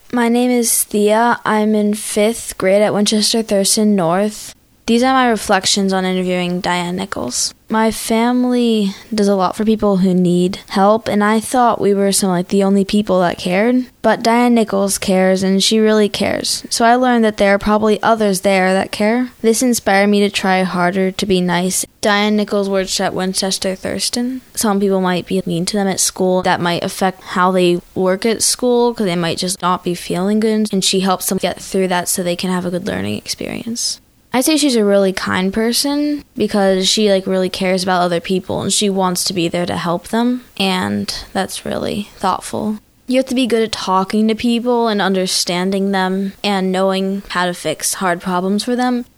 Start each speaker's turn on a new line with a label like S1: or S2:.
S1: My name is Thea. I'm in 5th grade at Winchester Thurston North. These are my reflections on interviewing Diane Nichols. My family does a lot for people who need help, and I thought we were the only people that cared. But Diane Nichols cares, and she really cares. So I learned that there are probably others there that care. This inspired me to try harder to be nice. Diane Nichols works at Winchester Thurston. Some people might be mean to them at school. That might affect how they work at school, because they might just not be feeling good. And she helps them get through that so they can have a good learning experience. I'd say she's a really kind person because she really cares about other people and she wants to be there to help them, and that's really thoughtful. You have to be good at talking to people and understanding them and knowing how to fix hard problems for them.